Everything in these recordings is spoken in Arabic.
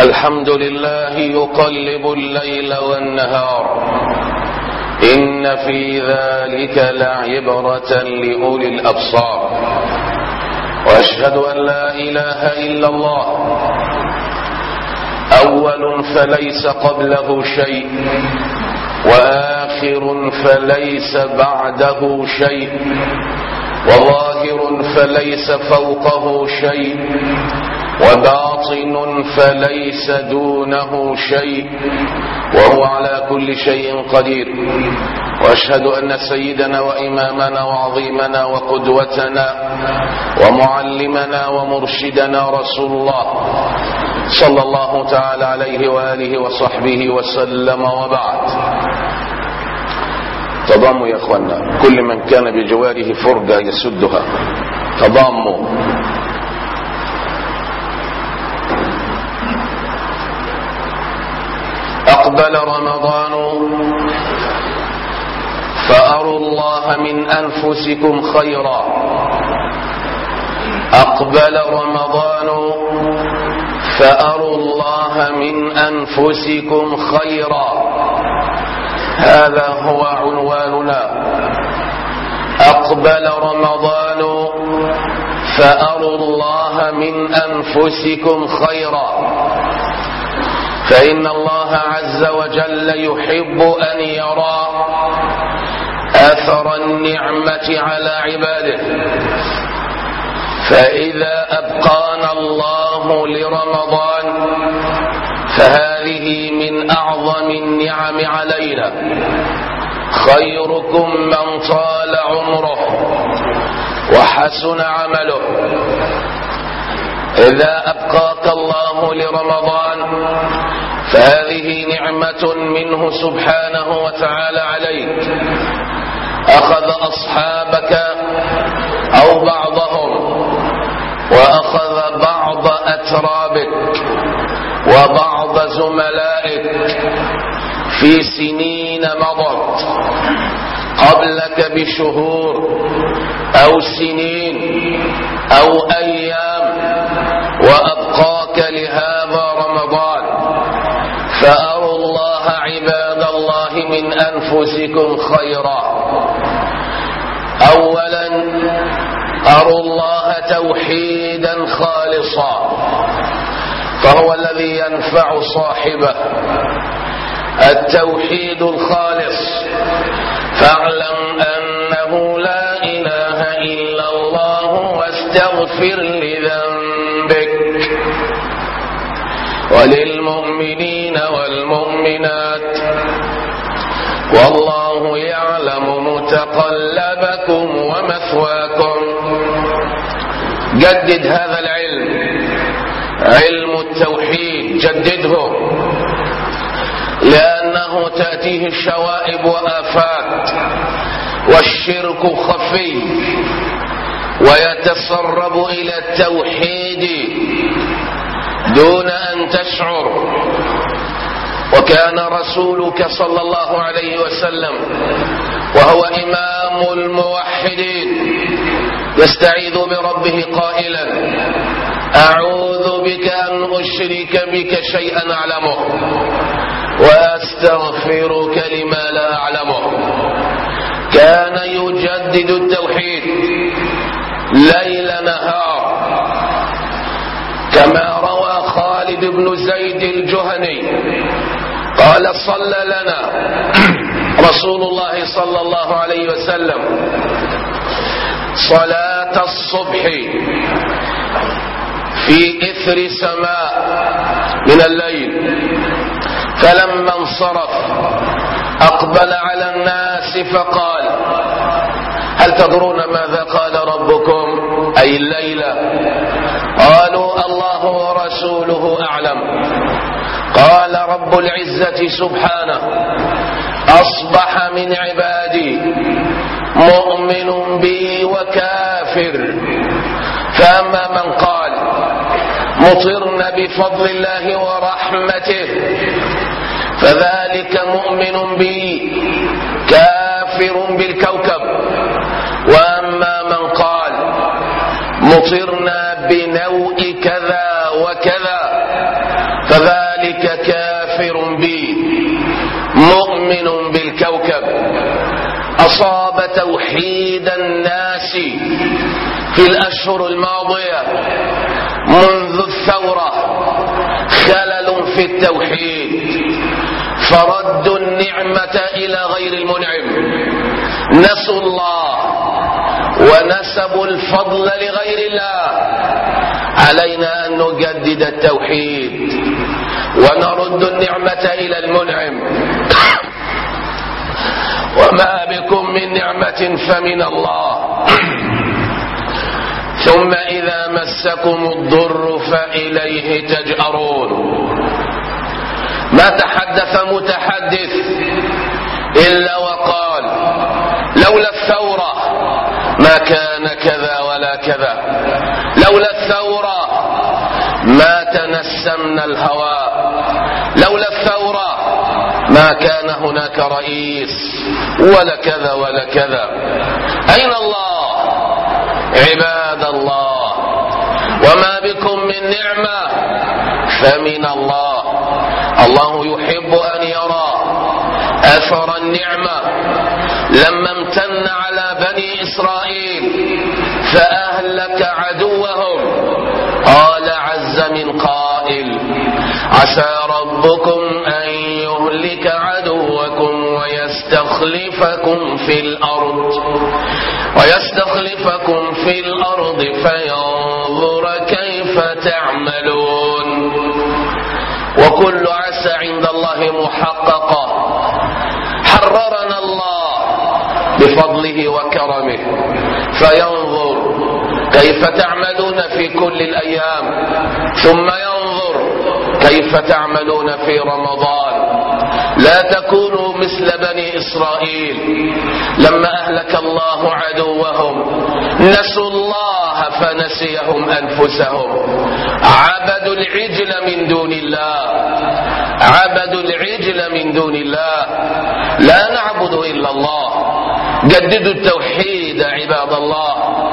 الحمد لله يقلب الليل والنهار إن في ذلك لعبرة لأولي الأبصار وأشهد أن لا إله إلا الله أول فليس قبله شيء وآخر فليس بعده شيء وظاهر فليس فوقه شيء وباطن فليس دونه شيء وهو على كل شيء قدير. وأشهد أن سيدنا وإمامنا وعظيمنا وقدوتنا ومعلمنا ومرشدنا رسول الله صلى الله تعالى عليه وآله وصحبه وسلم. وبعد، تضاموا يا أخوانا، كل من كان بجواره فرجة يسدها، تضاموا. أقبل رمضان فأروا الله من أنفسكم خيرا. أقبل رمضان فأروا الله من أنفسكم خيرا، هذا هو عنواننا. أقبل رمضان فأروا الله من أنفسكم خيرا، فإن الله عز وجل يحب أن يرى أثر النعمة على عباده، فإذا أبقانا الله لرمضان فهذه من أعظم النعم علينا. خيركم من طال عمره وحسن عمله. إذا أبقاك الله لرمضان فهذه نعمة منه سبحانه وتعالى عليك. أخذ أصحابك أو بعضهم وأخذ بعض أترابك وبعض زملائك في سنين مضت قبلك بشهور أو سنين أو أيام، وأبقاك لهذا رمضان. فأروا الله عباد الله من أنفسكم خيرا. أولا، أروا الله توحيدا خالصا، فهو الذي ينفع صاحبه. التوحيد الخالص، فاعلم أنه لا إله إلا الله واستغفر لذنبك. وللمؤمنين والمؤمنات والله يعلم متقلبكم ومثواكم. جدد هذا العلم، علم التوحيد، جدده، لأنه تأتيه الشوائب وآفات، والشرك خفي ويتسرب إلى التوحيد دون أن تشعر. وكان رسولك صلى الله عليه وسلم وهو إمام الموحدين يستعيذ بربه قائلا: أعوذ بك أن أشرك بك شيئا أعلمه وأستغفرك لما لا أعلمه. كان يجدد التوحيد ليل نهار، كما روى خالد بن زيد الجهني قال: صلى لنا رسول الله صلى الله عليه وسلم صلاة الصبح في إثر سماء من الليل، فلما انصرف أقبل على الناس فقال: هل تدرون ماذا قال ربكم أي الليلة؟ قالوا: الله ورسوله أعلم. قال: رب العزة سبحانه: أصبح من عبادي مؤمن بي وكافر. فأما من قال: مطرنا بفضل الله ورحمته، فذلك مؤمن بي كافر بالكوكب. وأما من قال: مطرنا بنوء كذا وكذا، فذلك كافر بي مؤمن بالكوكب. أصاب توحيد الناس في الأشهر الماضية منذ الثورة خلل في التوحيد، فردوا النعمة إلى غير المنعم، نسوا الله ونسبوا الفضل لغير الله. علينا أن نجدد التوحيد ونرد النعمة إلى المنعم. وما بكم من نعمة فمن الله، ثم إذا مسكم الضر فإليه تجأرون. ما تحدث متحدث إلا وقال لولا الثورة ما كان كذا ولا كذا، لولا الثورة ما تنسمنا الهواء، لولا الثورة ما كان هناك رئيس ولا كذا ولا كذا. أين الله عباد الله؟ وما بكم من نعمة فمن الله. الله يحب أن يرى أثر النعمة لما امتن على بني إسرائيل فأهلك عدوهم. قال عز من قائل عسى ربكم أن يهلك عدوكم ويستخلفكم في الأرض فينظر كيف تعملون. وكل عسى عند الله محققة. حررنا الله بفضله وكرمه فينظر كيف تعملون في كل الأيام، ثم ينظر كيف تعملون في رمضان. لا تكونوا مثل بني إسرائيل لما أهلك الله عدوهم نسوا الله فنسيهم أنفسهم، عبدوا العجل من دون الله، عبدوا العجل من دون الله. لا نعبد إلا الله. جددوا التوحيد عباد الله،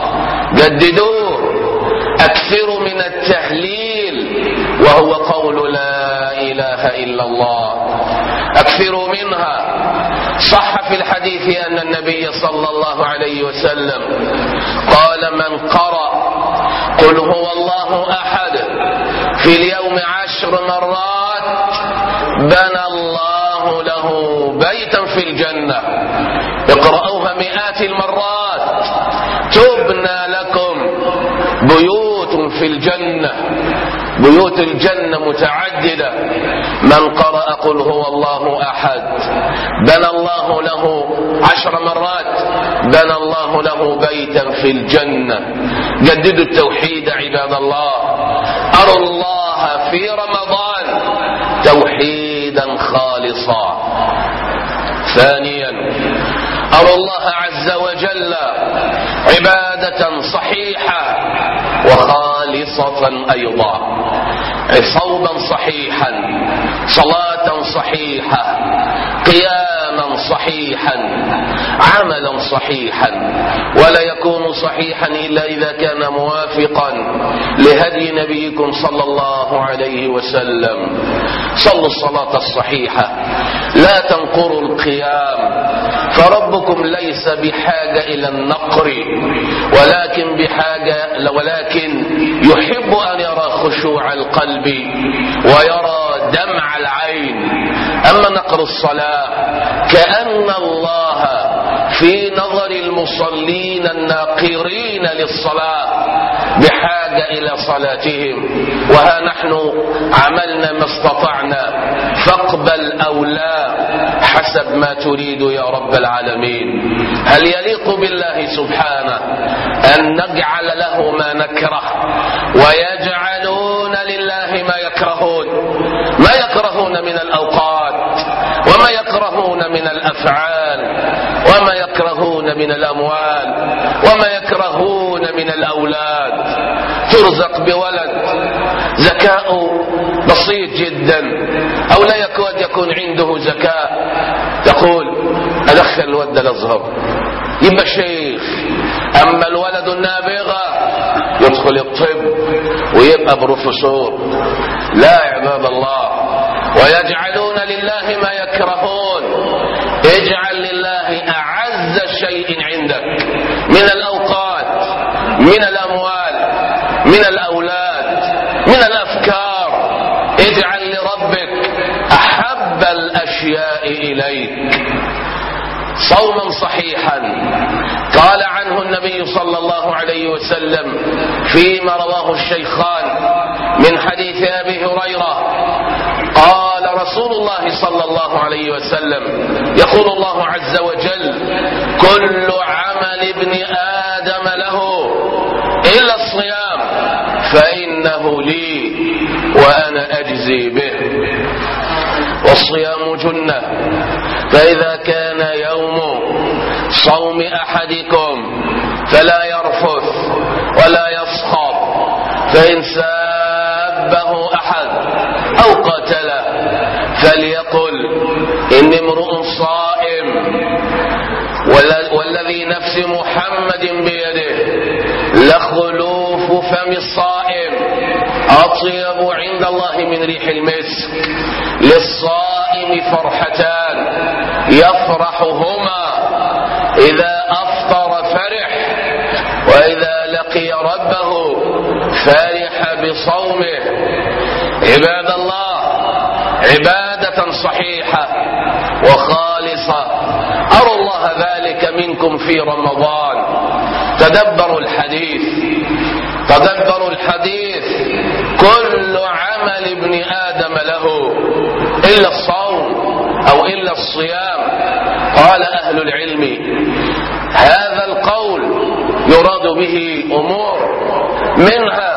جددوه. أكثروا من التهليل وهو قول لا إله إلا الله، أكثروا منها. صح في الحديث أن النبي صلى الله عليه وسلم قال من قرأ قل هو الله أحد في اليوم 10 مرات بنى الله له بيتا في الجنة. اقرأوها مئات المرات تبنى لكم بيوت في الجنة، بيوت الجنة متعددة. من قرأ قل هو الله أحد بنى الله له 10 مرات بنى الله له بيتا في الجنة. جددوا التوحيد عباد الله. أروا الله في رمضان توحيدا خالصا. ثانيا أروا الله عز وجل عبادة صحيحة وخالصة أيضا، صوما صحيحا، صلاة صحيحة، قياما صحيحا، عملا صحيحا. ولا يكون صحيحا إلا إذا كان موافقا لهدي نبيكم صلى الله عليه وسلم. صلوا الصلاة الصحيحة، لا تنقروا القيام، فربكم ليس بحاجة إلى النقر ولكن يحب أن يرى خشوع القلب ويرى دمع العين. أما نقر الصلاة كأن الله في نظر المصلين الناقرين للصلاة بحاجة إلى صلاتهم. وها نحن عملنا ما استطعنا، فاقبل أو لا حسب ما تريد يا رب العالمين. هل يليق بالله سبحانه أن نجعل له ما نكره ويجعلون لله ما يكرهون؟ ما يكرهون من الأوقات، وما يكرهون من الأفعال، وما يكرهون من الأموال، وما يكرهون من الأولاد. ترزق بولد ذكاء بسيط جدا أو لا يكون عنده ذكاء، تقول أدخل الولد الأزهر يبقى شيخ. أما الولد النابغة يدخل الطب ويبقى بروفيسور. لا يا عباد الله. ويجعلون لله ما يكرهون. اجعل لله أعز شيء عندك من الأوقات، من الأموال، من الأولاد، من الأفكار. اجعل لربك أحب الأشياء إليك. صوما صحيحا قال عنه النبي صلى الله عليه وسلم فيما رواه الشيخان من حديث أبي هريرة قال رسول الله صلى الله عليه وسلم يقول الله عز وجل كل عمل ابن آدم له إلا الصيام فإنه لي وأنا أجزي به. والصيام جنة، فإذا كان يوم صوم أحدكم فلا يرفث ولا يصخب، فإن سابه أحد أو قتله فليقل إني امرؤ صائم والذي نفس محمد بيده لخلوف فم الصائم أطيب عند الله من ريح المسك. للصائم فرحتان يفرحهما إذا أفطر فرح وإذا لقي ربه فرح بصومه. عباد الله، عبادة صحيحة وخالصة أرى الله ذلك منكم في رمضان. تدبروا الحديث، تدبروا الحديث. كل عمل ابن آدم له إلا الصوم أو إلا الصيام. قال أهل العلم هذا القول يراد به أمور، منها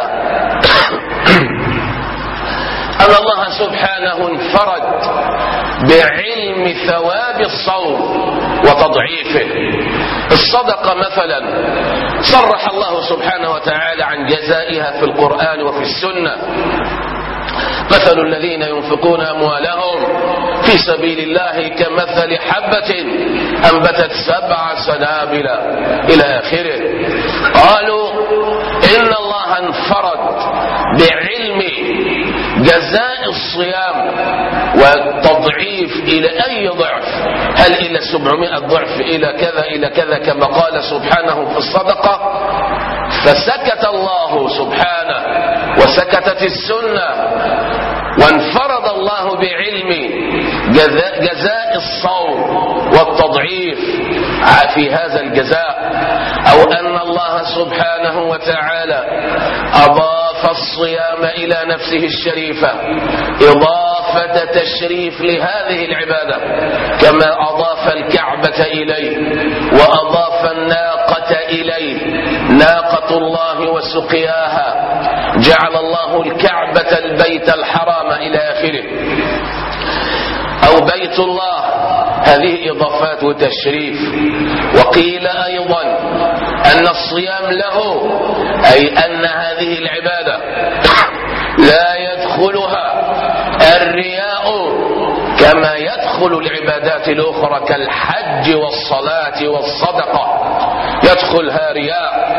أن الله سبحانه انفرد بعلم ثواب الصوم وتضعيفه. الصدقة مثلا صرح الله سبحانه وتعالى عن جزائها في القرآن وفي السنة. مثل الذين ينفقون أموالهم في سبيل الله كمثل حبة أنبتت 7 سنابل إلى آخره. قالوا إن الله انفرد بعلم جزاء الصيام والتضعيف إلى أي ضعف، هل إلى 700 ضعف إلى كذا إلى كذا كما قال سبحانه في الصدقة. فسكت الله سبحانه وسكتت السنة وانفرد الله بعلم جزاء الصوم والتضعيف في هذا الجزاء. أو أن الله سبحانه وتعالى أضاف الصيام إلى نفسه الشريفة إضافة تشريف لهذه العبادة، كما أضاف الكعبة إليه وأضاف الناقة إليه، ناقة الله وسقياها. جعل الله الكعبة البيت الحرام إلى آخره، أو بيت الله. هذه إضافات وتشريف. وقيل أيضا أن الصيام له، أي أن هذه العبادة لا يدخلها الرياء كما يدخل العبادات الأخرى كالحج والصلاة والصدقة، يدخلها رياء.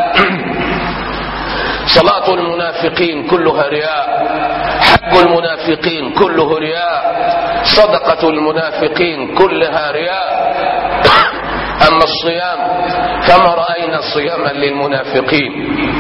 صلاة المنافقين كلها رياء، حج المنافقين كله رياء، صدقة المنافقين كلها رياء. أما الصيام فما رأينا صياما للمنافقين.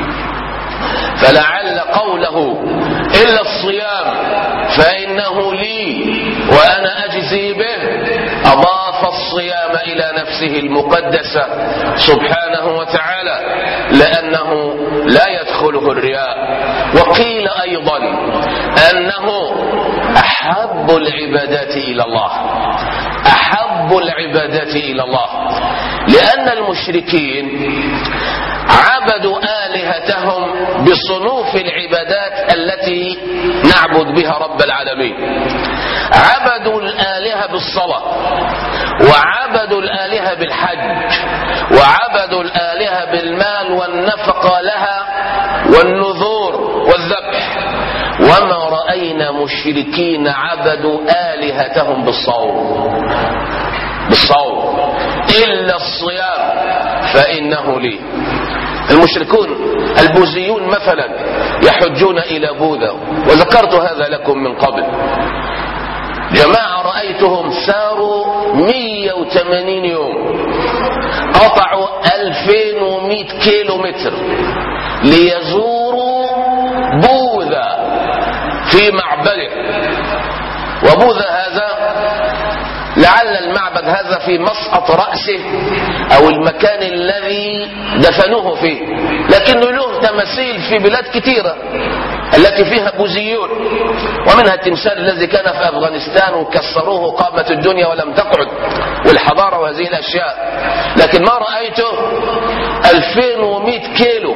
فلعل قوله إلا الصيام فإنه لي وأنا أجزي به أضاف الصيام إلى نفسه المقدسة سبحانه وتعالى، لأنه لا يدخله الرياء. وقيل أيضا أنه أحب العبادات إلى الله، أحب العبادات إلى الله، لأن المشركين عبدوا آلهتهم بصنوف العبادات التي نعبد بها رب العالمين. عبدوا الآلهة بالصلاة، وعبدوا الآلهة بالحج، وعبدوا الآلهة بالمال والنفقة لها والنذور والذبح. وما رأينا مشركين عبدوا آلهتهم بالصوم إلا الصيام فإنه لي. المشركون البوذيون مثلا يحجون إلى بوذا، وذكرت هذا لكم من قبل. جماعة رأيتهم ساروا 180 يوم، قطعوا 2100 كيلو متر ليزوروا بوذا في معبده. وبوذا هذا لعل المعبد هذا في مسقط رأسه أو المكان الذي دفنوه فيه، لكنه له تماثيل في بلاد كثيرة التي فيها بوذيون، ومنها التمثال الذي كان في أفغانستان وكسروه قامت الدنيا ولم تقعد، والحضارة وهذه الأشياء. لكن ما رأيته 2100 كيلو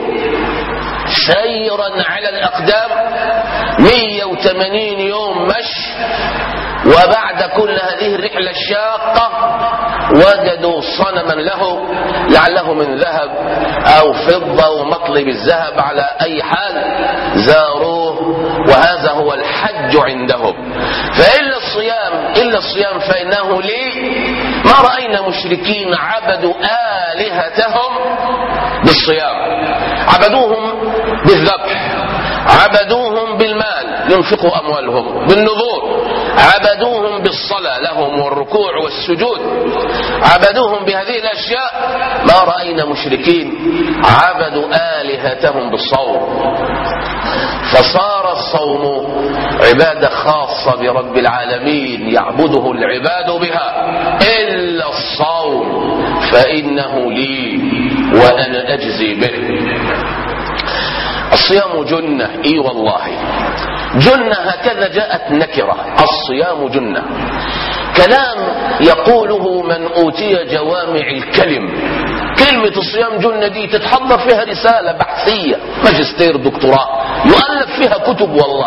سيرا على الأقدام، 180 يوم مشي، وبعد كل هذه الرحلة الشاقة وجدوا صنما له لعله من ذهب أو فضة ومطلب الذهب، على أي حال زاروه، وهذا هو الحج عندهم. فإلا الصيام فإنه لي. ما رأينا مشركين عبدوا آلهتهم بالصيام، عبدوهم بالذبح، عبدوهم بالمال ينفقوا أموالهم، بالنذور، عبدوهم بالصلاة لهم والركوع والسجود، عبدوهم بهذه الأشياء. ما رأينا مشركين عبدوا آلهتهم بالصوم. فصار الصوم عبادة خاصة برب العالمين يعبده العباد بها، إلا الصوم فإنه لي وأنا أجزي به. الصيام جنة، اي والله جنة، هكذا جاءت نكرة، الصيام جنة. كلام يقوله من أوتي جوامع الكلم. كلمة الصيام جنة دي تتحضر فيها رسالة بحثية، ماجستير، دكتوراه، يؤلف فيها كتب. والله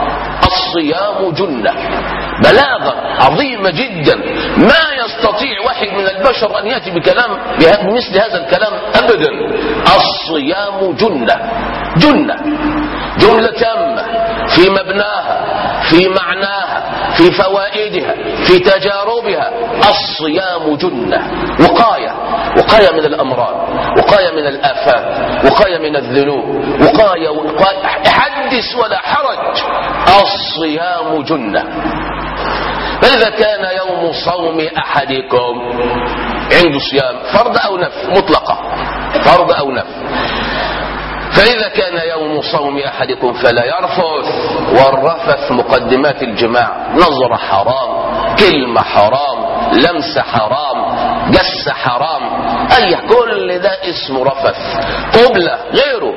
الصيام جنة، بلاغة عظيمة جدا، ما يستطيع واحد من البشر أن يأتي بكلام بمثل هذا الكلام أبدا. الصيام جنة، جنة، جملة تامة في مبناها، في معناها، في فوائدها، في تجاربها. الصيام جنة، وقاية، وقاية من الأمراض، وقاية من الآفات، وقاية من الذنوب، وقاية حدث ولا حرج. الصيام جنة. فإذا كان يوم صوم أحدكم، عنده صيام فرض أو نفل مطلقة، فرض أو نفل، فإذا كان يوم صوم أحدكم فلا يرفث. والرفث مقدمات الجماع، نظر حرام، كلمة حرام، لمس حرام، جس حرام، أي كل ده اسمه رفث. قبلة غيره،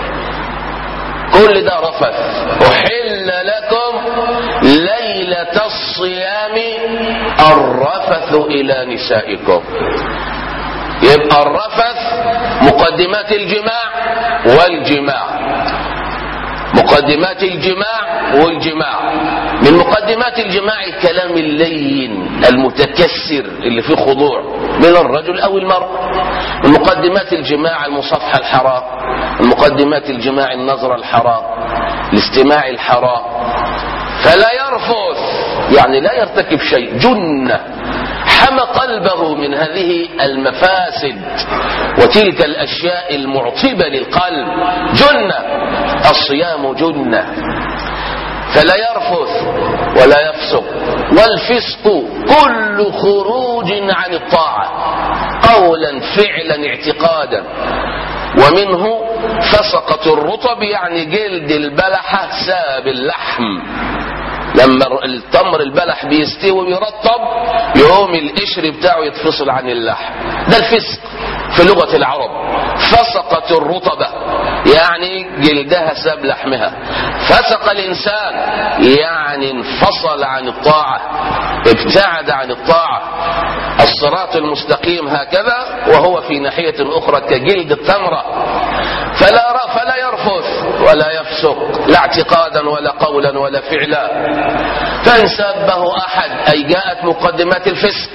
كل ده رفث. أحل لكم ليلة الصيام الرفث إلى نسائكم. يبقى الرفث مقدمات الجماع والجماع، مقدمات الجماع والجماع. من مقدمات الجماع الكلام اللين المتكسر اللي فيه خضوع من الرجل أو المرأة. من مقدمات الجماع المصافحة الحرام، من مقدمات الجماع النظر الحرام، الاستماع الحرام. فلا يرفث يعني لا يرتكب شيء. جنة، حمى قلبه من هذه المفاسد وتلك الأشياء المعطبة للقلب. جنة، الصيام جنة. فلا يرفث ولا يفسق. والفسق كل خروج عن الطاعة، قولا فعلا اعتقادا. ومنه فسقة الرطب، يعني جلد البلحة ساب اللحم. لما التمر البلح بيستوي ويرطب يقوم القشر بتاعه يتفصل عن اللحم، ده الفسق في لغة العرب. فسقت الرطبة يعني جلدها ساب لحمها. فسق الإنسان يعني انفصل عن الطاعة، ابتعد عن الطاعة. الصراط المستقيم هكذا، وهو في ناحية أخرى كجلد التمرة. فلا يرفث ولا يفسق، لا اعتقادا ولا قولا ولا فعلا. فإن سابه أحد، أي جاءت مقدمات الفسق،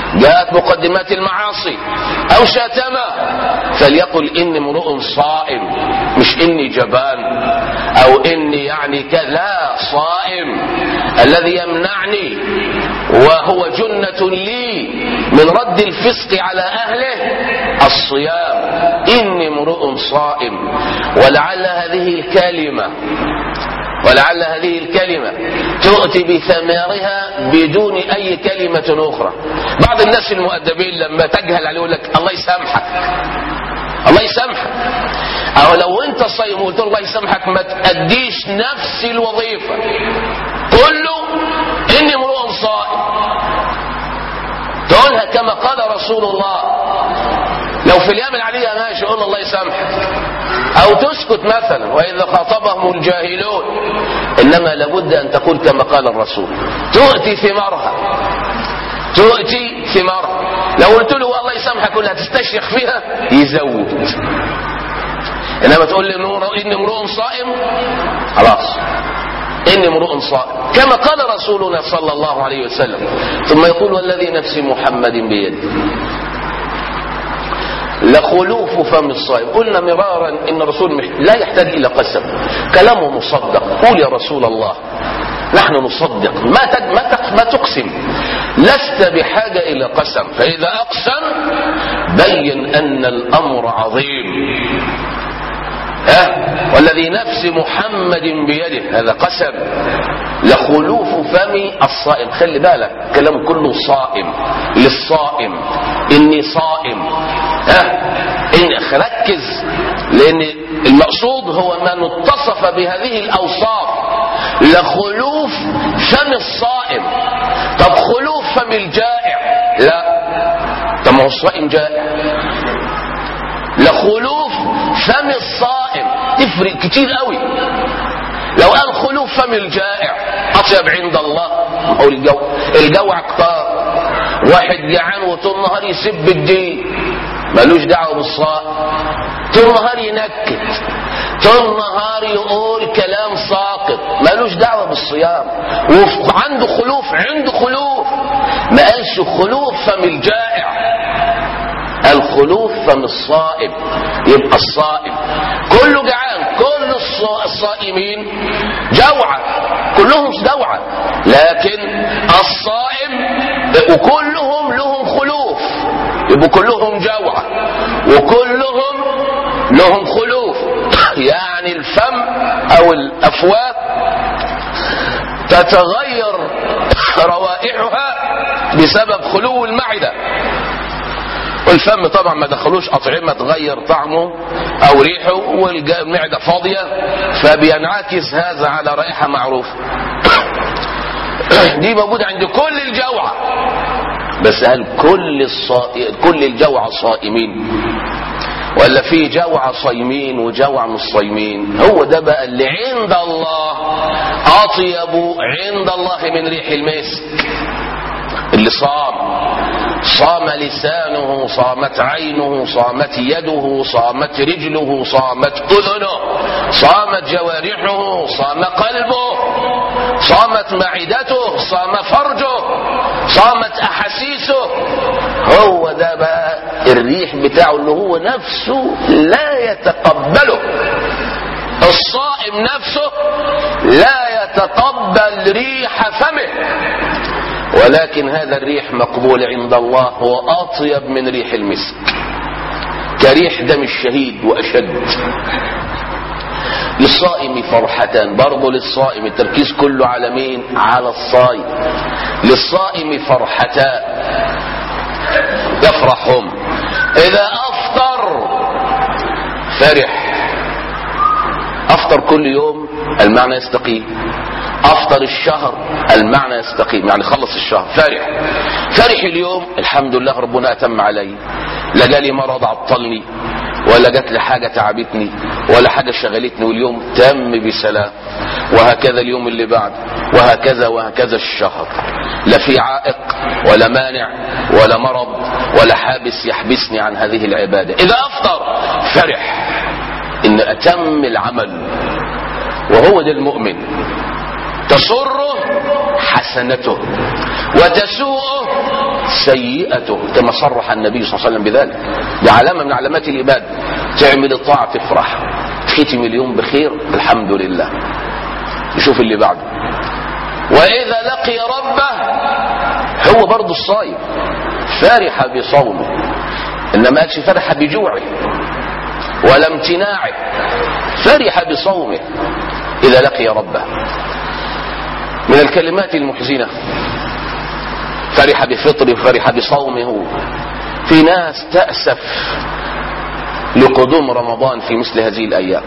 جاءت مقدمات المعاصي أو شتم فليقل إني امرؤ صائم، مش إني جبان أو إني يعني كذا، صائم الذي يمنعني وهو جنة لي من رد الفسق على أهله الصيام، إني امرؤ صائم. ولعل هذه الكلمة تؤتي بثمارها بدون أي كلمة أخرى. بعض الناس المؤدبين لما تجهل عليه يقول لك الله يسامحك، الله يسامحك. أو لو أنت صايم وقلت الله يسامحك ما تأديش نفس الوظيفة، قل له إني امرؤ صائم، تقولها كما قال رسول الله. لو في اليوم العادية ماشي قول الله يسامحك، أو تسكت مثلا وإذا خاطبهم الجاهلون، إنما لابد أن تقول كما قال الرسول، تؤتي ثمارها. لو قلت له الله يسامحك كلها تستشيخ فيها يزود، إنما تقول لي إني امرؤ صائم، خلاص إني امرؤ صائم كما قال رسولنا صلى الله عليه وسلم. ثم يقول والذي نفس محمد بيده لخلوف فم الصائم. قلنا مرارا إن الرسول لا يحتاج إلى قسم، كلامه مصدق. قول يا رسول الله نحن نصدق، ما تقسم، لست بحاجة إلى قسم. فإذا أقسم بين أن الأمر عظيم. والذي نفس محمد بيده، هذا قسم. لخلوف فم الصائم، خلي بالك كلام كله صائم، للصائم إني صائم. ركز، لأن المقصود هو من اتصف بهذه الأوصاف. لخلوف فم الصائم. طب خلوف فم الجائع؟ لا، طب ما هو الصائم جائع. لخلوف فم الصائم تفرق كتير قوي. لو قال خلوف فم الجائع أطيب عند الله، أو الجوع كتار، واحد جعان وطول النهار يسب الدين ملوش دعوه بالصائم، طول النهار ينكت، طول النهار يقول كلام ساقط، ملوش دعوه بالصيام، وعنده خلوف. ما قالش خلوف فم الجائع، الخلوف فم الصائم. يبقى الصائم كله جعان، كل الصائمين جوعا، كلهم جوعا، لكن الصائم وكلهم لهم خلوف، يبقوا كلهم جوعا وكلهم لهم خلوف. يعني الفم او الافواه تتغير روائحها بسبب خلو المعدة، والفم طبعا ما دخلوش اطعمه تغير طعمه او ريحه، والمعده فاضيه، فبينعكس هذا على رائحه معروفه. دي موجوده عند كل الجوعى، بس هل كل الجوعى صائمين؟ ولا في جوعى صايمين وجوعى مش صايمين؟ هو ده بقى اللي عند الله اطيب عند الله من ريح المسك. اللي صام لسانه، صامت عينه، صامت يده، صامت رجله، صامت اذنه، صامت جوارحه، صام قلبه، صامت معدته، صام فرجه، صامت احاسيسه. هو ده بقى الريح بتاعه اللي هو نفسه لا يتقبله. الصائم نفسه لا يتقبل ريح فمه، ولكن هذا الريح مقبول عند الله، هو أطيب من ريح المسك، كريح دم الشهيد وأشد. للصائم فرحتان، برضه للصائم التركيز كله على مين؟ على الصائم. للصائم فرحتان يفرحهم، إذا أفطر فرح. أفطر كل يوم المعنى يستقيم، أفطر الشهر المعنى يستقيم، يعني خلص الشهر فرح اليوم الحمد لله ربنا أتم علي، لا جالي مرض عطلني، ولا جات لي حاجة تعبتني، ولا حاجة شغلتني، واليوم تم بسلام. وهكذا اليوم اللي بعد، وهكذا الشهر، لا في عائق ولا مانع ولا مرض ولا حابس يحبسني عن هذه العبادة. إذا أفطر فرح إن أتم العمل، وهو ده المؤمن، تسره حسنته وتسوءه سيئته، كما صرح النبي صلى الله عليه وسلم بذلك. دي علامة من علامات العباد. تعمل الطاعة تفرح، ختم اليوم بخير الحمد لله. يشوف اللي بعده. وإذا لقي ربه، هو برضو الصائم فرح بصومه، إنما قالش فرح بجوعه ولا امتناعه، فرح بصومه إذا لقي ربه. من الكلمات المحزنة فرح بفطره فرح بصومه. في ناس تأسف لقدوم رمضان في مثل هذه الأيام،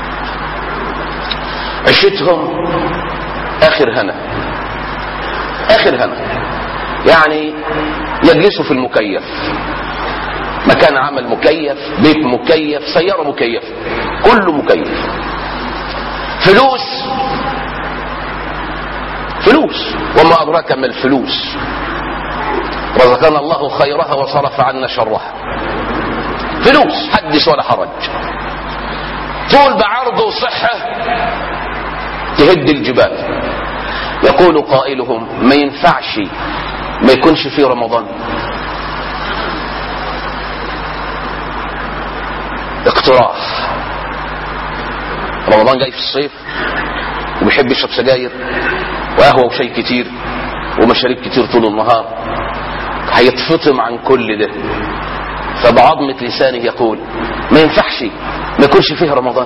عشتهم آخر هنا آخر هنا، يعني يجلسوا في المكيف، مكان عمل مكيف، بيت مكيف، سيارة مكيف، كله مكيف، فلوس فلوس وما أدراك ما الفلوس، رزقنا الله خيرها وصرف عنا شرها. فلوس حدث ولا حرج، طول بعرض وصحة تهد الجبال. يقول قائلهم ما ينفعش ما يكونش في رمضان. اقتراح، رمضان جاي في الصيف وبيحب يشرب سجاير وقهوة وشاي كتير ومشاريب كتير طول النهار، هيتفطم عن كل ده، فبعظمة لسانه يقول ما ينفعش ما يكونش فيه رمضان.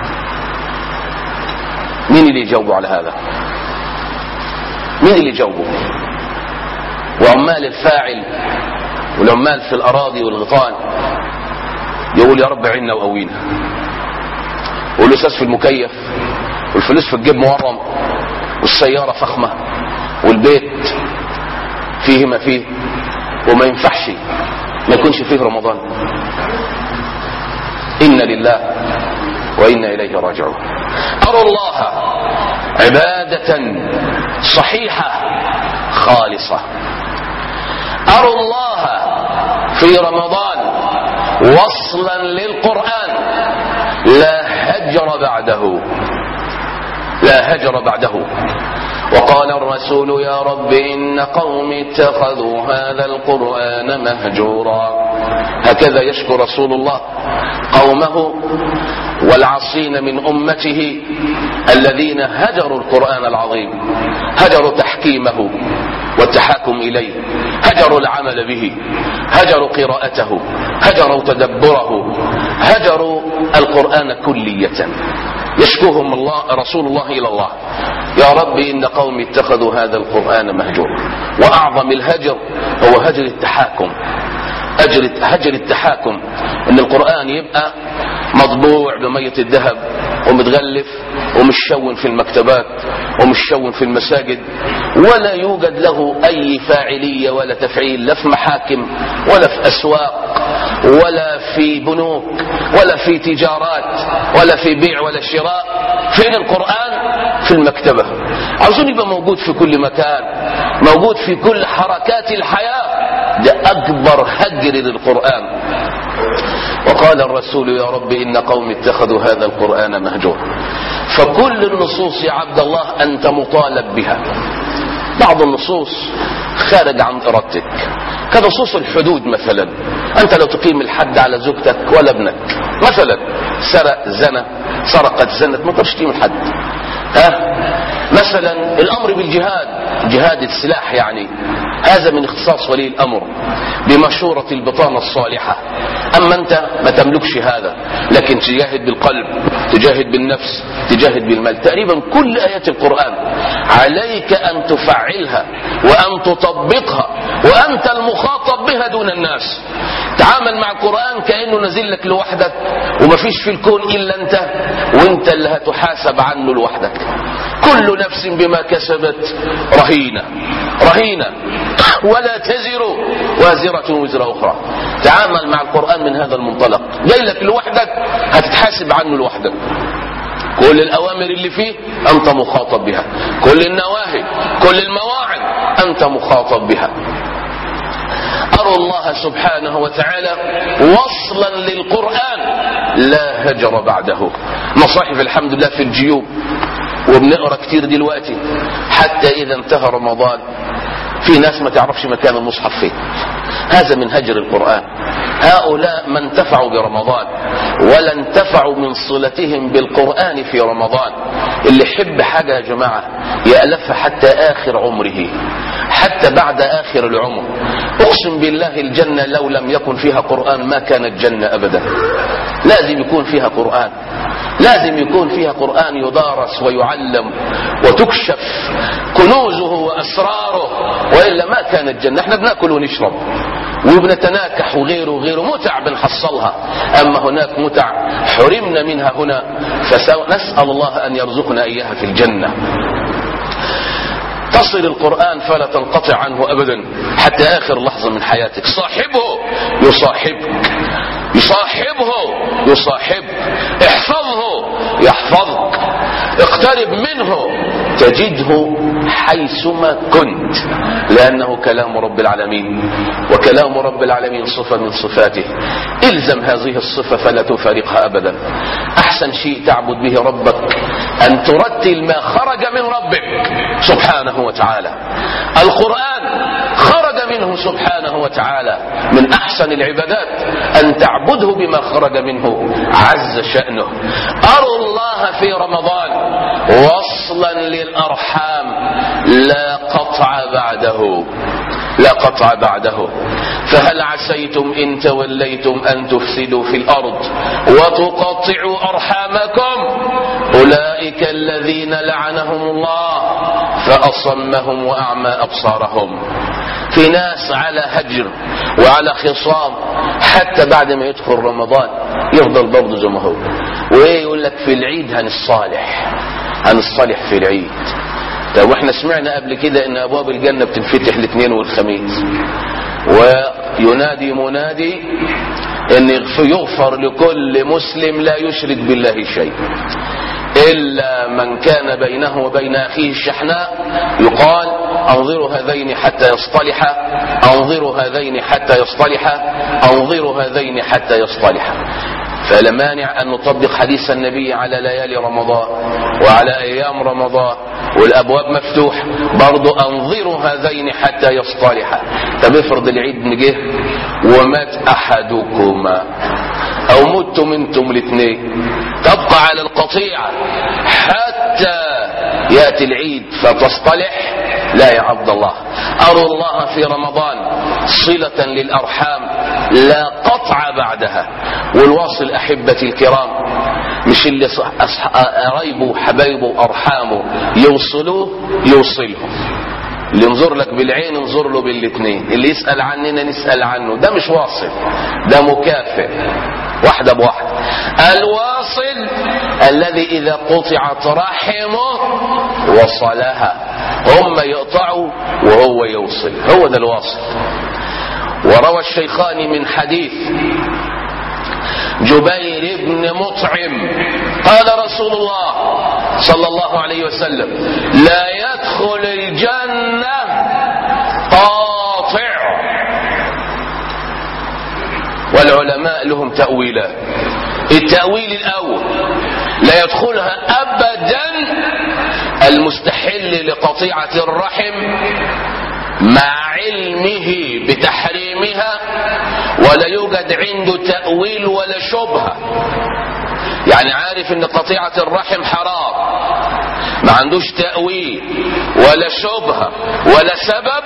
مين اللي يجاوبه على هذا؟ مين اللي يجاوبه؟ وعمال الفاعل والعمال في الأراضي والغيطان يقول يا رب عنا وقوينا، والأساس في المكيف والفلوس في الجيب مورم والسيارة فخمة والبيت فيه ما فيه، وما ينفعش ما يكونش فيه رمضان. إنا لله وإنا إليه راجعون. أروا الله عبادة صحيحة خالصة، أروا الله في رمضان وصلا للقرآن لا هجر بعده، لا هجر بعده. وقال الرسول يا رب إن قومي اتخذوا هذا القرآن مهجورا. هكذا يشكو رسول الله قومه والعصين من أمته الذين هجروا القرآن العظيم، هجروا تحكيمه والتحاكم إليه، هجروا العمل به، هجروا قراءته، هجروا تدبره، هجروا القرآن كلية. يشكوهم الله رسول الله إلى الله يا رب إن قومي اتخذوا هذا القرآن مهجورا. وأعظم الهجر هو هجر التحاكم، هجر التحاكم، إن القرآن يبقى مطبوع بمية الذهب ومتغلف ومشون في المكتبات ومشون في المساجد، ولا يوجد له أي فاعلية ولا تفعيل، لا في محاكم ولا في أسواق ولا في بنوك ولا في تجارات ولا في بيع ولا شراء. فين القرآن؟ في المكتبة. عاوزين يبقى موجود في كل مكان، موجود في كل حركات الحياة. ده أكبر هجر للقرآن. وقال الرسول يا رب إن قوم اتخذوا هذا القرآن مهجورا. فكل النصوص يا عبد الله أنت مطالب بها. بعض النصوص خارج عن إرادتك، كنصوص الحدود مثلا، أنت لو تقيم الحد على زوجتك ولا ابنك مثلا، سرق زنى، سرقت زنت، ما تقدرش تقيم الحد. مثلا الأمر بالجهاد، جهاد السلاح يعني، هذا من اختصاص ولي الأمر بمشورة البطانة الصالحة. أما أنت ما تملكش هذا، لكن تجاهد بالقلب، تجاهد بالنفس، تجاهد بالمال. تقريبا كل آيات القرآن عليك أن تفعلها وأن تطبقها، وأنت المخاطب بها دون الناس. تعامل مع القرآن كأنه نزل لك لوحدك وما فيش في الكون إلا أنت، وأنت اللي هتحاسب عنه لوحدك. كل نفس بما كسبت رهينة، رهينة، ولا تزر وازرة وزر أخرى. تعامل مع القرآن من هذا المنطلق، جاي لك لوحدك هتتحاسب عنه لوحدك. كل الأوامر اللي فيه أنت مخاطب بها، كل النواهي، كل المواعظ أنت مخاطب بها. أروا الله سبحانه وتعالى وصلا للقرآن لا هجر بعده. مصاحف الحمد لله في الجيوب وبنقرأ كتير دلوقتي، حتى إذا انتهى رمضان في ناس ما تعرفش مكان المصحف فين. هذا من هجر القرآن. هؤلاء ما انتفعوا برمضان ولا انتفعوا من صلتهم بالقرآن في رمضان. اللي يحب حاجة يا جماعة يألفها حتى آخر عمره، حتى بعد آخر العمر. أقسم بالله الجنة لو لم يكن فيها قرآن ما كانت جنة أبدا. لازم يكون فيها قرآن، لازم يكون فيها قرآن يدارس ويعلم وتكشف كنوزه وأسراره، وإلا ما كانت جنة. احنا بنأكل ونشرب وبنتناكح وغيره وغيره، متع بنحصلها، أما هناك متع حرمنا منها هنا، فنسأل الله أن يرزقنا إياها في الجنة. تصل القرآن فلا تنقطع عنه أبدا حتى آخر لحظة من حياتك. صاحبه يصاحبك، يصاحبه يصاحبك، احفظه يحفظك، اقترب منه تجده حيثما كنت، لأنه كلام رب العالمين، وكلام رب العالمين صفة من صفاته. الزم هذه الصفة فلا تفارقها أبدا. أحسن شيء تعبد به ربك أن ترتل ما خرج من ربك سبحانه وتعالى. القرآن خرج منه سبحانه وتعالى. من أحسن العبادات أن تعبده بما خرج منه عز شأنه. أروا الله في رمضان وصلا للأرحام لا قطع بعده، لا قطع بعده. فهل عسيتم إن توليتم أن تفسدوا في الأرض وتقطعوا أرحامكم أولئك الذين لعنهم الله فأصمهم وأعمى أبصارهم. في ناس على هجر وعلى خصام حتى بعد ما يدخل رمضان يفضل برضه زي ما هو، ويقول لك في العيد هنصالح في العيد. طب واحنا سمعنا قبل كده ان ابواب الجنة بتنفتح الاثنين والخميس، وينادي منادي ان يغفر لكل مسلم لا يشرك بالله شيء إلا من كان بينه وبين أخيه الشحناء، يقال أنظروا هذين حتى يصطلحا، أنظروا هذين حتى يصطلحا، أنظروا هذين حتى يصطلحا. فلا مانع أن نطبق حديث النبي على ليالي رمضان وعلى أيام رمضان والأبواب مفتوحة برضو أنظروا هذين حتى يصطلحا. طب افرض العيد نجه ومات أحدكما أو متم انتم الاثنين، تبقى على القطيعة حتى يأتي العيد فتصطلح؟ لا يا عبد الله. أروا الله في رمضان صلة للأرحام لا قطع بعدها. والواصل أحبتي الكرام مش اللي قرايبه حبايبه أرحامه يوصلوه يوصلهم، اللي ينظر لك بالعين انظر له بالاثنين، اللي يسأل عننا نسأل عنه. ده مش واصل، ده مكافئ، واحدة بواحدة. الواصل الذي إذا قطعت رحمه وصلها، هم يقطعوا وهو يوصل، هو ده الواصل. وروى الشيخان من حديث جبير بن مطعم قال رسول الله صلى الله عليه وسلم لا يدخل الجنة قاطع. والعلماء لهم تأويلات. التأويل الأول لا يدخلها أبدا المستحل لقطيعة الرحم مع علمه بتحريمها ولا يوجد عنده تأويل ولا شبهة، يعني عارف ان قطيعة الرحم حرام، ما عندوش تأويل ولا شبهة ولا سبب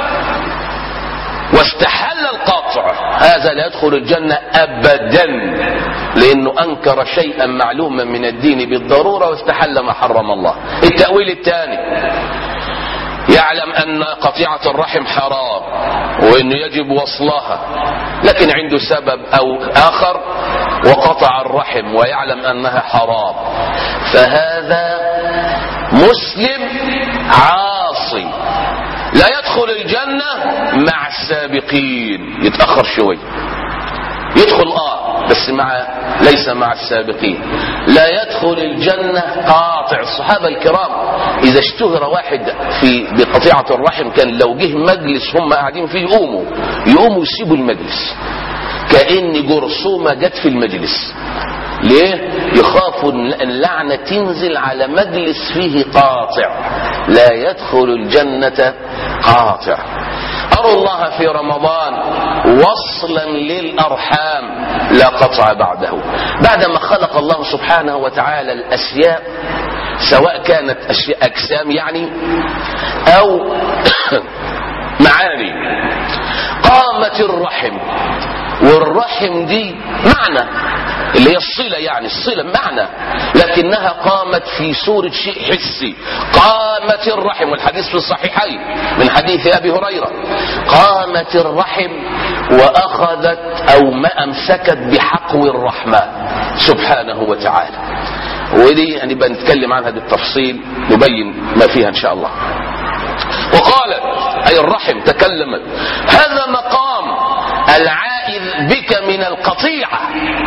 واستحل القطع، هذا لا يدخل الجنة أبدا، لأنه أنكر شيئا معلوما من الدين بالضرورة واستحل ما حرم الله. التأويل الثاني يعلم أن قطيعة الرحم حرام وأنه يجب وصلها، لكن عنده سبب أو آخر وقطع الرحم ويعلم أنها حرام، فهذا مسلم عاصي لا يدخل الجنة مع السابقين. يتأخر شوي يدخل بس ليس مع السابقين. لا يدخل الجنة قاطع. الصحابة الكرام إذا اشتهر واحد بقطيعة الرحم كان لو جه مجلس هم قاعدين فيه يقوموا يسيبوا المجلس كأن جرثومة جت في المجلس. ليه؟ يخافوا أن اللعنة تنزل على مجلس فيه قاطع. لا يدخل الجنة قاطع. أروا الله في رمضان وصلا للأرحام لا قطع بعده. بعدما خلق الله سبحانه وتعالى الأشياء سواء كانت أشياء أجسام يعني أو معاني، قامت الرحم، والرحم دي معنى اللي هي الصلة، يعني الصلة معنى، لكنها قامت في صورة شيء حسي. قامت الرحم، والحديث في الصحيحين من حديث أبي هريرة، قامت الرحم وأخذت أو ما أمسكت بحقو الرحمن سبحانه وتعالى. ودي يعني بنتكلم عنها بالتفصيل نبين ما فيها إن شاء الله. وقالت أي الرحم تكلمت: هذا مقام العائذ بك من القطيعة.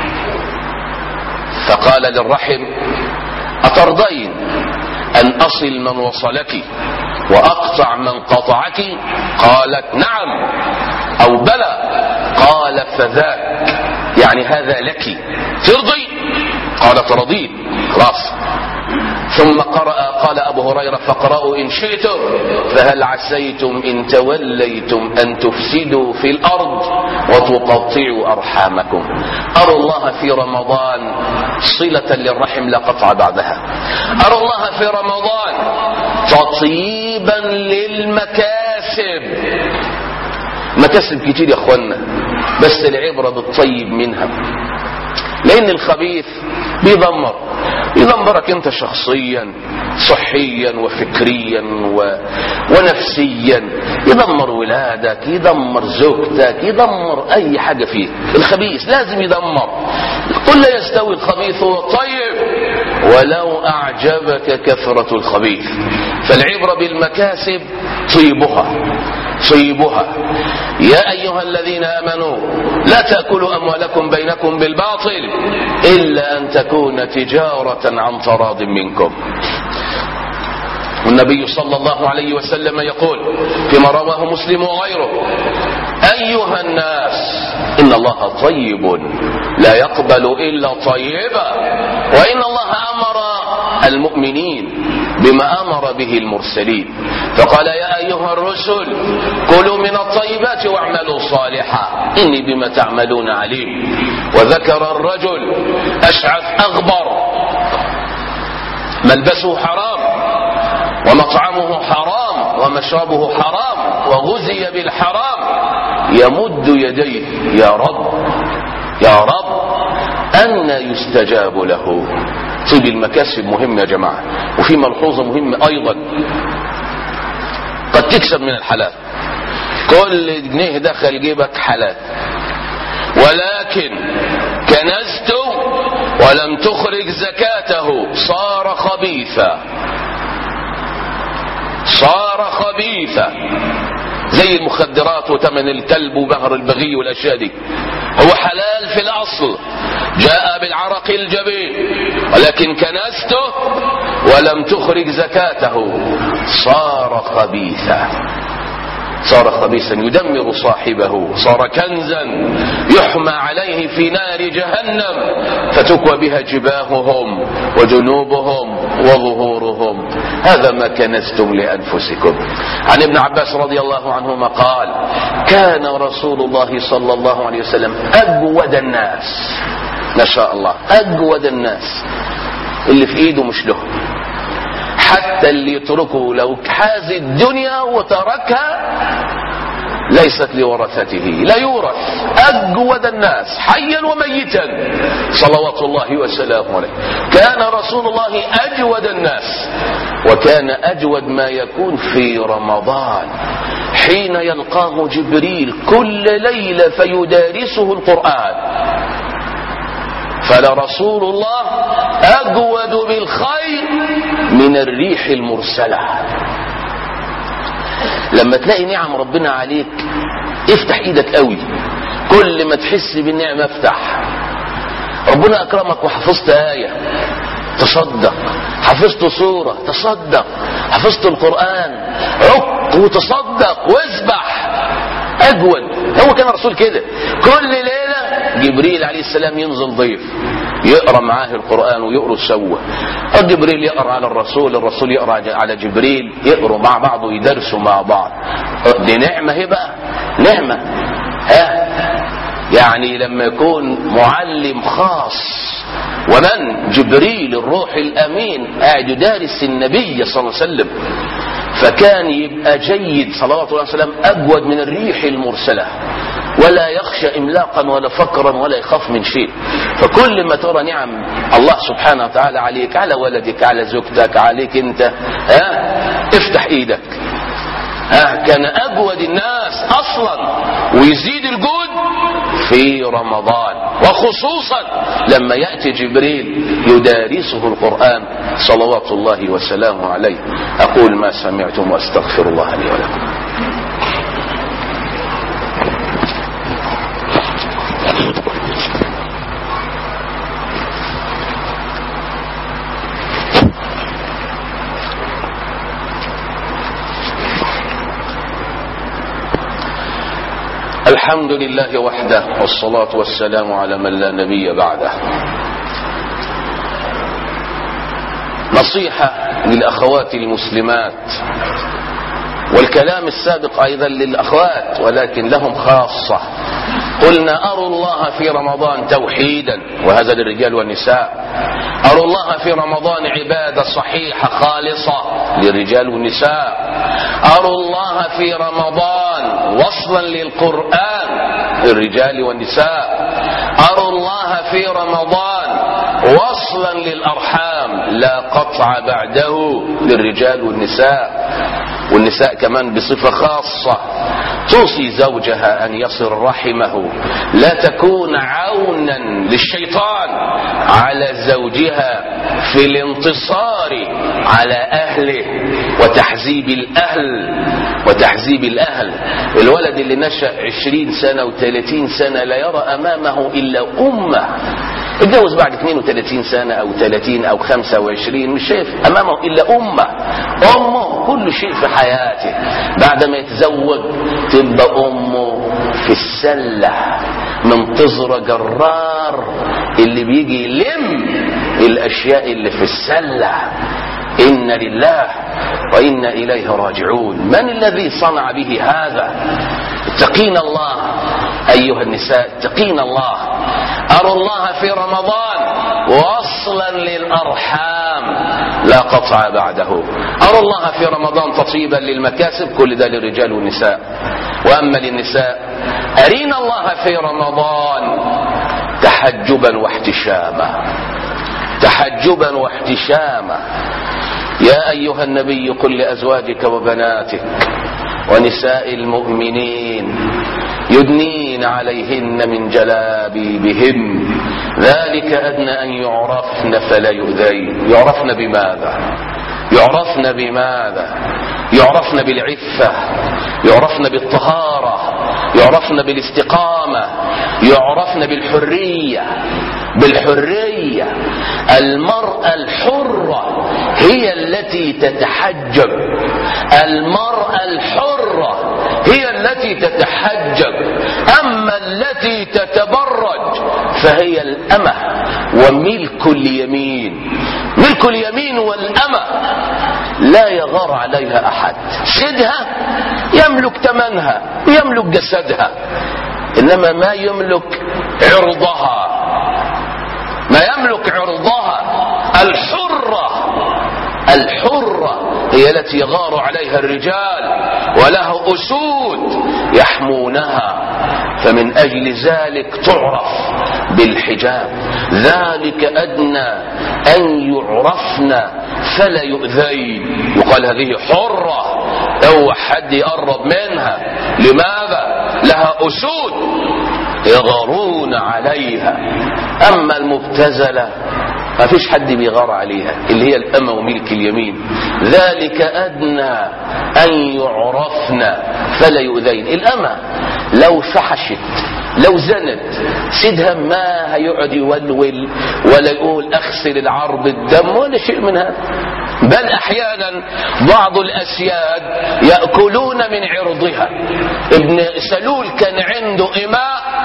فقال للرحم: أترضين أن أصل من وصلك وأقطع من قطعك؟ قالت: نعم أو بلى. قال: فذاك، يعني هذا لك، ترضي؟ قالت: رضيت. خلاص. ثم قال أبو هريرة: فاقرأوا إن شئتم فهل عسيتم إن توليتم أن تفسدوا في الأرض وتقطعوا أرحامكم. أروا الله في رمضان صلة للرحم لا قطع بعدها. أروا الله في رمضان تطيبا للمكاسب. مكاسب كتير يا اخوانا، بس العبرة بالطيب منها، لأن الخبيث بيدمرك انت شخصيا صحيا وفكريا ونفسيا، يدمر ولادك، يدمر زوجتك، يدمر اي حاجة فيك. الخبيث لازم يدمر. قل لا يستوي الخبيث والطيب ولو اعجبك كثرة الخبيث. فالعبرة بالمكاسب طيبها. يا أيها الذين آمنوا لا تأكلوا أموالكم بينكم بالباطل إلا أن تكون تجارة عن تراض منكم. والنبي صلى الله عليه وسلم يقول فيما رواه مسلم وغيره: أيها الناس إن الله طيب لا يقبل إلا طيبا، وإن الله أمر المؤمنين بما أمر به المرسلين، فقال: يا أيها الرسل كلوا من الطيبات واعملوا صالحا إني بما تعملون عليم. وذكر الرجل أشعث أغبر ملبسه حرام ومطعمه حرام ومشربه حرام وغزي بالحرام يمد يديه: يا رب أن يستجاب له. طيب المكاسب مهم يا جماعة. وفي ملحوظة مهمة أيضا، قد تكسب من الحلال، كل جنيه دخل جيبك حلال، ولكن كنزت ولم تخرج زكاته صار خبيثا، زي المخدرات وثمن الكلب وبهر البغي والأشياء دي. هو حلال في الأصل، جاء بالعرق الجبين، ولكن كنزته ولم تخرج زكاته صار خبيثا يدمر صاحبه، صار كنزا يحمى عليه في نار جهنم فتكوى بها جباههم وجنوبهم وظهورهم. هذا ما كنزتم لأنفسكم. عن ابن عباس رضي الله عنهما قال: كان رسول الله صلى الله عليه وسلم أجود الناس، ما شاء الله، أجود الناس، اللي في ايده مش له، حتى اللي يتركه لو حاز الدنيا وتركها ليست لورثته، لا يورث. أجود الناس حيا وميتا صلوات الله وسلامه عليه. كان رسول الله أجود الناس، وكان أجود ما يكون في رمضان حين يلقاه جبريل كل ليلة فيدارسه القرآن. فلرسول الله أجود بالخير من الريح المرسلة. لما تلاقي نعم ربنا عليك افتح ايدك قوي، كل ما تحس بالنعمة افتح. ربنا اكرمك وحفظت آية تصدق، حفظت سورة تصدق، حفظت القرآن عق وتصدق واسبح. أجود. هو كان رسول كده، كل ليلة جبريل عليه السلام ينزل ضيف يقرأ معاه القرآن ويقرأ سوا. جبريل يقرأ على الرسول، الرسول يقرأ على جبريل، يقرأوا مع بعض ويدرسوا مع بعض. دي نعمة، هي بقى نعمة. يعني لما يكون معلم خاص، ومن جبريل الروح الأمين قاعد يدارس النبي صلى الله عليه وسلم، فكان يبقى جيد صلوات الله وسلم أجود من الريح المرسلة، ولا يخشى إملاقا ولا فقرا ولا يخاف من شيء. فكل ما ترى نعم الله سبحانه وتعالى عليك، على ولدك، على زوجتك، عليك انت، افتح ايدك. كان أجود الناس أصلا ويزيد الجود في رمضان، وخصوصا لما يأتي جبريل يدارسه القرآن صلوات الله وسلامه عليه. أقول ما سمعتم وأستغفر الله لي ولكم. الحمد لله وحده، والصلاة والسلام على من لا نبي بعده. نصيحة للأخوات المسلمات، والكلام السابق أيضا للأخوات ولكن لهم خاصة. قلنا أروا الله في رمضان توحيدا، وهذا للرجال والنساء. أروا الله في رمضان عبادة صحيحة خالصة للرجال والنساء. أروا الله في رمضان وصلا للقرآن للرجال والنساء. أروا الله في رمضان وصلا للأرحام لا قطع بعده للرجال والنساء. والنساء كمان بصفة خاصة توصي زوجها أن يصل رحمه، لا تكون عونا للشيطان على زوجها في الانتصار على أهله وتحزيب الأهل. الولد اللي نشأ 20 سنة و30 سنة لا يرى أمامه إلا أمه، اتجوز بعد 32 سنة أو 30 أو 25 مش شايف أمامه إلا أمه كل شيء في حياته. بعد ما يتزوج تبقى أمه في السلة منتظرة جرار اللي بيجي يلم الأشياء اللي في السلة. إن لله وإنا إليه راجعون. من الذي صنع به هذا؟ اتقين الله أيها النساء، اتقين الله. أروا الله في رمضان وصلا للأرحام لا قطع بعده. أروا الله في رمضان تطيبا للمكاسب، كل ده للرجال والنساء. وأما للنساء أرينا الله في رمضان تحجبا واحتشاما. يا أيها النبي قل لأزواجك وبناتك ونساء المؤمنين يدنين عليهن من جلابيبهن ذلك أدنى أن يعرفن فلا يؤذين. يعرفن بماذا؟ يعرفن بالعفة، يعرفن بالطهارة، يعرفن بالاستقامة، يعرفن بالحرية. المرأة الحرة هي التي تتحجب، المرأة الحرة هي التي تتحجب. أما التي تتبرج فهي الأمة وملك اليمين. ملك اليمين والأمة لا يغار عليها أحد. سيدها يملك ثمنها ويملك جسدها، إنما ما يملك عرضها. الحرة هي التي يغار عليها الرجال، وله أسود يحمونها. فمن أجل ذلك تعرف بالحجاب. ذلك أدنى أن يعرفن فلا يؤذين. يقال هذه حرة، أو حد يقرب منها. لماذا؟ لها أسود يغارون عليها. أما المبتذلة ما فيش حد بيغار عليها، اللي هي الأمة وملك اليمين. ذلك أدنى أن يعرفن فلا يؤذين. الأمة لو فحشت، لو زنت، سيدها ما هيقعد يولول ولا يقول أغسل العار بالدم ولا شيء من هذا. بل أحيانا بعض الأسياد يأكلون من عرضها. ابن سلول كان عنده إماء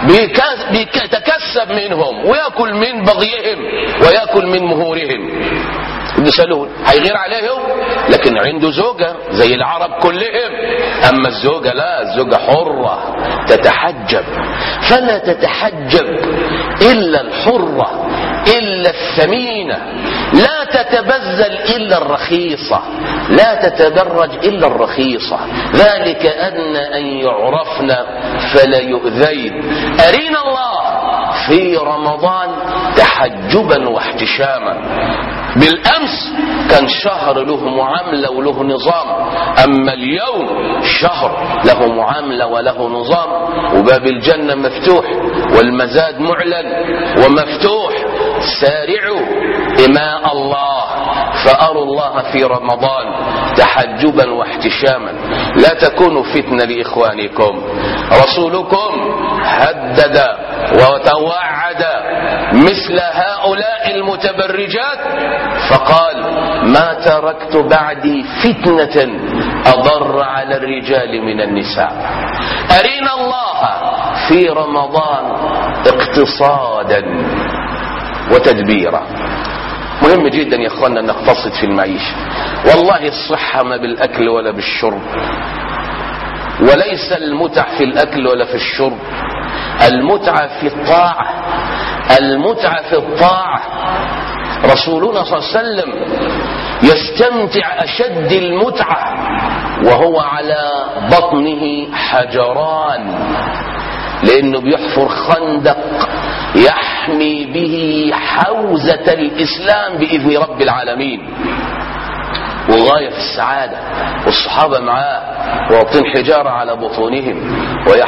بيتكسب منهم ويأكل من بغيهم ويأكل من مهورهم. ابن سلول هيغير عليهم، لكن عنده زوجة زي العرب كلهم. أما الزوجة لا، الزوجة حرة تتحجب، فلا تتحجب إلا الحرة إلا الثمينة، لا تتبذل إلا الرخيصة، لا تتدرج إلا الرخيصة. ذلك أدنى أن يعرفن فلا يؤذين. أرينا الله في رمضان تحجبا واحتشاما. بالأمس كان شهر له معاملة وله نظام، أما اليوم شهر له معاملة وله نظام، وباب الجنة مفتوح والمزاد معلن ومفتوح. سارعوا إماء الله، فأروا الله في رمضان تحجبا واحتشاما. لا تكونوا فتنة لإخوانكم. رسولكم هدد وتوعد مثل هؤلاء المتبرجات فقال: ما تركت بعدي فتنة أضر على الرجال من النساء. أرينا الله في رمضان اقتصادا وتدبيرا. مهم جدا يا اخوانا ان نقتصد في المعيشة. والله الصحة ما بالاكل ولا بالشرب، وليس المتع في الاكل ولا في الشرب، المتعة في الطاعة، المتعة في الطاعة. رسولنا صلى الله عليه وسلم يستمتع أشد المتعة وهو على بطنه حجران، لأنه بيحفر خندق يحمي به حوزة الإسلام بإذن رب العالمين، وغاية في السعادة. والصحابة معاه واطين حجارة على بطونهم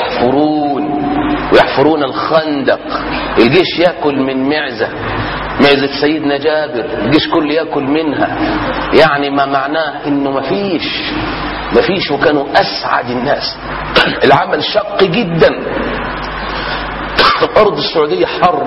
ويحفرون الخندق. الجيش يأكل من معزة سيدنا جابر، الجيش كله يأكل منها. يعني ما معناه انه مفيش وكانوا أسعد الناس. العمل شق جدا، أرض السعودية حر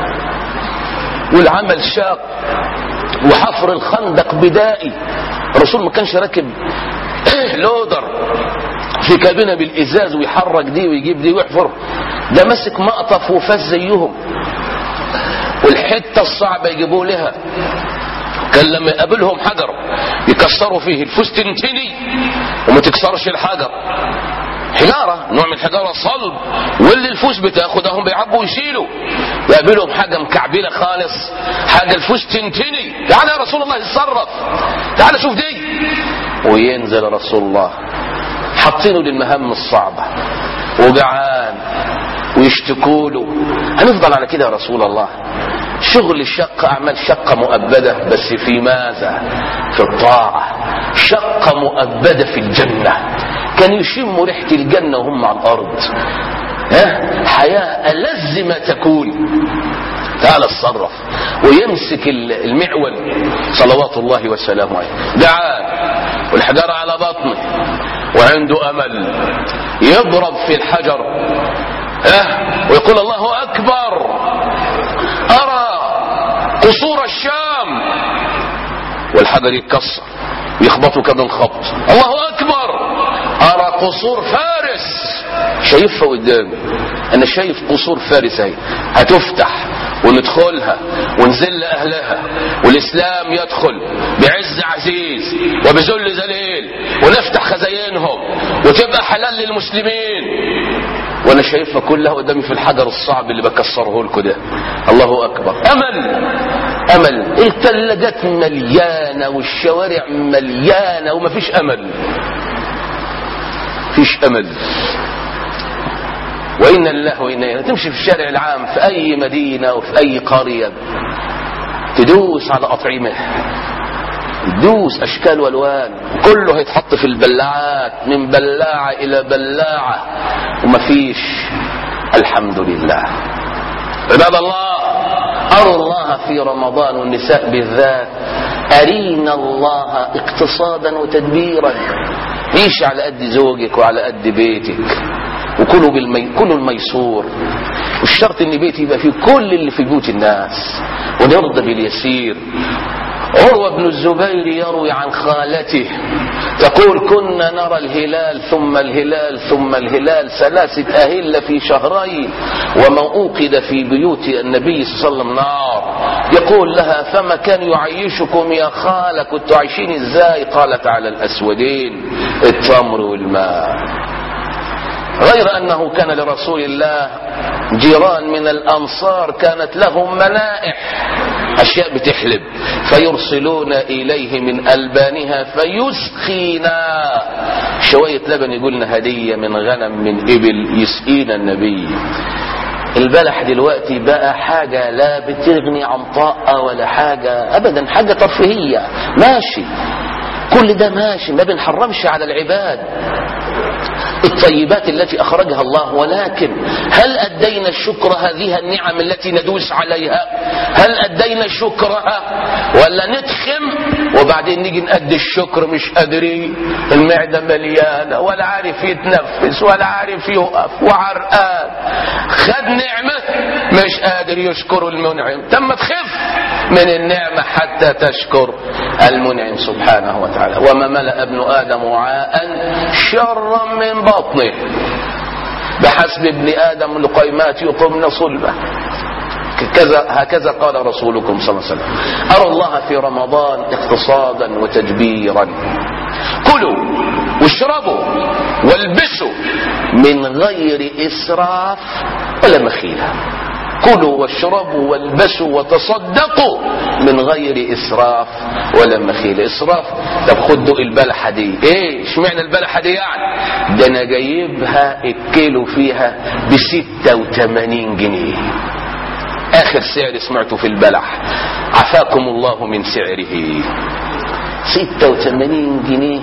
والعمل شاق، وحفر الخندق بدائي. الرسول ما كانش راكب لودر في كابينة بالإزاز ويحرك دي ويجيب دي ويحفر، ده مسك مقطف وفاس زيهم، والحتة الصعبة يجيبوا لها. كان لما يقابلهم حجر يكسروا فيه الفوس تنتني وما تكسرش الحجر. حجارة نوع من الحجارة صلب، واللي الفوس بتاخدهم بيعبوا ويشيلوا. يقابلهم حاجة مكعبلة خالص، حاجة الفوس تنتني. تعال يا رسول الله اتصرف، تعال شوف دي. وينزل رسول الله حاطينه للمهام الصعبة وجعان ويشتكوا له. هنفضل على كده يا رسول الله؟ شغل الشقة، أعمال شقة مؤبدة، بس في ماذا؟ في الطاعة. شقة مؤبدة في الجنة، كان يشموا ريحة الجنة وهم على الأرض. حياة ألذ ما تكون. تعال اتصرف. ويمسك المعول صلوات الله وسلامه عليه، دعان والحجارة على بطنه وعنده أمل، يضرب في الحجر ويقول: الله أكبر، أرى قصور الشام. والحجر يتكسر يخبطه كذا الخبط. الله أكبر، أرى قصور فارس. شايفها قدامي، أنا شايف قصور فارس اهي هتفتح وندخلها ونذل أهلها، والإسلام يدخل بعز عزيز وبذل ذليل، ونفتح خزاينهم وتبقى حلال للمسلمين. وانا شايفها كلها قدامي في الحجر الصعب اللي بكسره لكم ده. الله اكبر. امل. الثلاجات مليانه والشوارع مليانه ومفيش امل، فيش امل. وإن الله وإنا إليه. تمشي في الشارع العام في أي مدينة وفي أي قرية تدوس على أطعمة، تدوس أشكال والوان، كله هيتحط في البلاعات، من بلاعة إلى بلاعة، ومفيش. الحمد لله. عباد الله، أروا الله في رمضان، والنساء بالذات، أرينا الله اقتصادا وتدبيرا. عيش على قد زوجك وعلى قد بيتك، وكلوا كلوا الميسور. والشرط ان بيتي يبقى فيه كل اللي في بيوت الناس، ونرضى باليسير. عروة بن الزبير يروي عن خالته تقول كنا نرى الهلال ثم الهلال ثم الهلال 3 أهلة في شهرين، وما أوقد في بيوت النبي صلى الله عليه وسلم نار. يقول لها فما كان يعيشكم يا خالة، كنتوا عايشين ازاي؟ قالت على الأسودين، التمر والماء. غير أنه كان لرسول الله جيران من الأنصار كانت لهم منائح، أشياء بتحلب، فيرسلون إليه من ألبانها فيسقينا شوية لبن، يقولنا هدية من غنم من إبل، يسقينا النبي. البلح دلوقتي بقى حاجة لا بتغني عن طاقة ولا حاجة أبدا، حاجة ترفيهية ماشي، كل ده ماشي، ما بنحرمش على العباد الطيبات التي أخرجها الله، ولكن هل أدينا الشكر هذه النعم التي ندوس عليها؟ هل أدينا شكرها ولا نتخم وبعدين نيجي نأدي الشكر مش قادرين، المعدة مليانة ولا عارف يتنفس ولا عارف يقف وعرقان، خد نعمة مش قادر يشكر المنعم. تم تخف من النعمة حتى تشكر المنعم سبحانه وتعالى. وما ملأ ابن آدم وعاء شرا من بطنه، بحسب ابن آدم لقيمات يقمن صلبه، هكذا قال رسولكم صلى الله عليه وسلم. أرى الله في رمضان اقتصادا وتجبيرا. كلوا واشربوا والبسوا من غير إسراف ولا مخيلة. كلوا واشربوا والبسوا وتصدقوا من غير إسراف ولا مخيلة. إسراف، طب خدوا البلحة دي، ايه اشمعنى البلحة دي يعني؟ ده انا جايبها الكيلو فيها ب86 جنيه، آخر سعر سمعته في البلح، عفاكم الله من سعره. 86 جنيه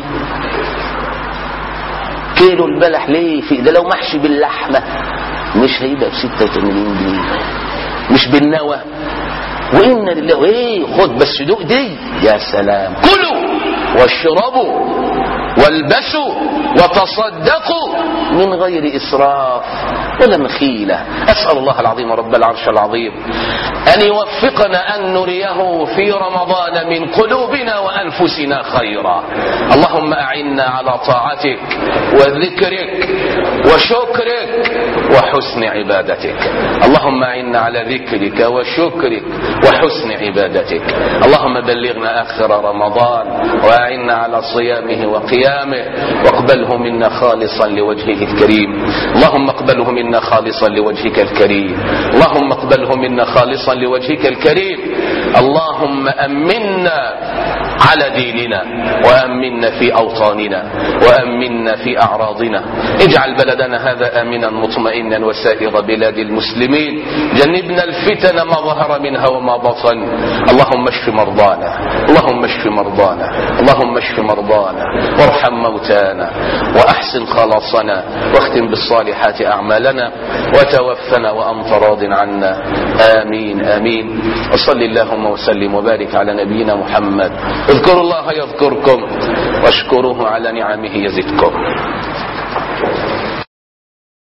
كيلو البلح. ليه؟ في ده لو محشي باللحمة مش هيبقى ب86 جنيه، مش بالنوى. وإن لله، ايه خد بس دوق دي، يا سلام. كلوا واشربوا والبسوا وتصدقوا من غير إسراف ولا مخيلة. أسأل الله العظيم رب العرش العظيم أن يوفقنا أن نريه في رمضان من قلوبنا وأنفسنا خيرا. اللهم أعنا على طاعتك وذكرك وشكرك وحسن عبادتك. اللهم أعنا على ذكرك وشكرك وحسن عبادتك. اللهم بلغنا آخر رمضان وأعنا على صيامه وقيامه، واقبله منا خالصا لوجهه الكريم. اللهم اقبله منا خالصا لوجهك الكريم. اللهم اقبله منا خالصا لوجهك الكريم. اللهم أمنا على ديننا، وأمنا في أوطاننا، وأمنا في أعراضنا. اجعل بلدنا هذا آمنا مطمئنا وسائر بلاد المسلمين. جنبنا الفتن ما ظهر منها وما بطن. اللهم اشف مرضانا، اللهم اشف مرضانا، اللهم اشف مرضانا، وارحم موتانا، وأحسن خلاصنا، واختم بالصالحات أعمالنا، وتوفنا وأنت راض عنا. آمين آمين. وصل اللهم وسلم وبارك على نبينا محمد. اذكروا الله يذكركم، واشكروه على نعمه يزدكم.